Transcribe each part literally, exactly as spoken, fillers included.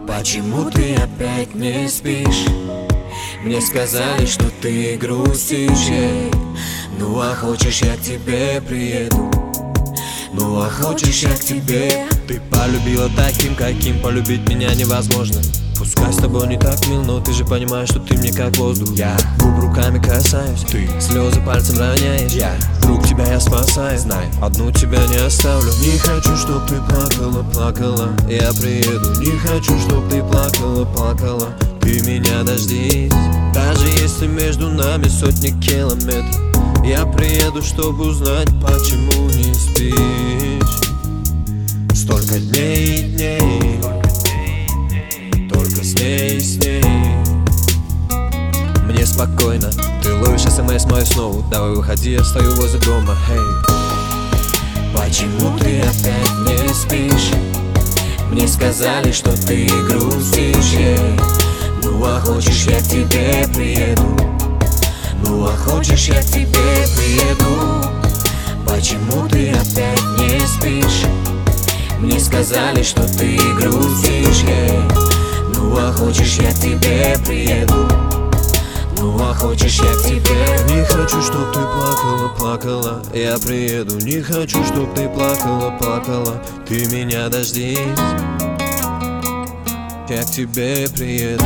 Почему ты опять не спишь? Мне сказали, что ты грустишь, ей. Ну а хочешь, я к тебе приеду. Ну а хочешь, я к тебе. Ты полюбила таким, каким полюбить меня невозможно. Пускай с тобой не так мил, но ты же понимаешь, что ты мне как воздух. Я губ руками касаюсь, ты слезы пальцем роняешь. Я друг, тебя я спасаю, знай, одну тебя не оставлю. Не хочу, чтоб ты плакала, плакала, я приеду. Не хочу, чтоб ты плакала, плакала, ты меня дождись. Даже если между нами сотни километров, я приеду, чтобы узнать, почему не спишь. Столько дней и дней, только с ней, с ней. Мне спокойно, ты ловишь смс мою снова. Давай выходи, я стою возле дома, hey. Почему ты опять не спишь? Мне сказали, что ты грустишь, ей. Ну а хочешь, я к тебе приеду. Ну а хочешь, я к тебе приеду. Почему ты опять не спишь? Мне сказали, что ты грустишь, ей. Ну а хочешь, я к тебе приеду. Ну а хочешь, я к тебе. Не хочу, чтоб ты плакала, плакала, я приеду. Не хочу, чтоб ты плакала, плакала, ты меня дождись. Я к тебе приеду.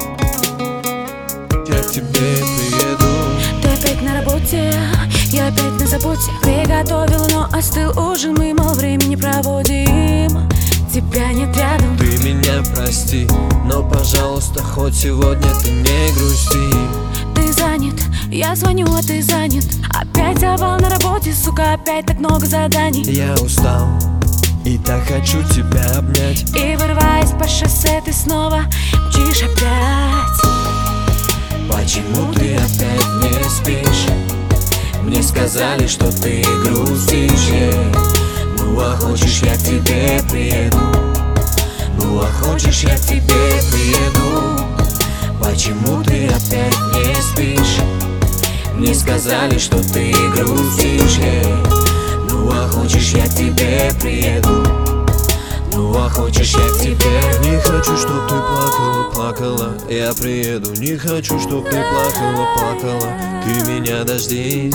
Я к тебе приеду. Ты опять на работе, я опять на заботе. Приготовила, но остыл ужин, мы, мол, времени проводим. Тебя нет рядом. Ты меня прости, но, пожалуйста, хоть сегодня ты не грусти. Ты занят, я звоню, а ты занят. Опять завал на работе, сука, опять так много заданий. Я устал и так хочу тебя обнять. И вырываясь по шоссе, ты снова мчишь опять. Почему ты опять не спишь? Мне сказали, что ты грустишь, ей. Ну а хочешь, я к тебе приеду. Ну а хочешь, я к тебе приеду. Почему ты опять не спишь? Мне сказали, что ты грустишь, ей. Ну а хочешь, я к тебе приеду. Ну а хочешь, я к тебе. Не хочу, чтоб ты плакала, плакала, я приеду. Не хочу, чтоб ты плакала, плакала, ты меня дождись.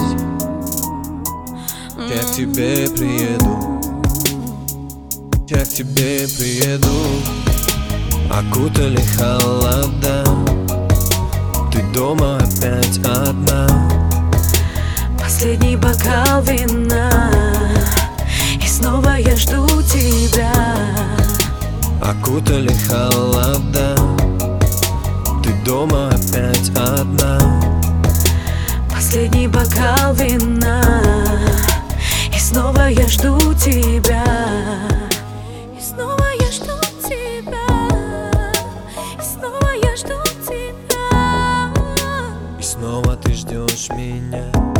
Я к тебе приеду. Я к тебе приеду. Окутали холода, ты дома опять одна. Последний бокал вина, и снова я жду тебя. Окутали холода, ты дома опять одна. Последний бокал вина, и снова я жду тебя. И снова я жду тебя. И снова я жду тебя. И снова ты ждешь меня.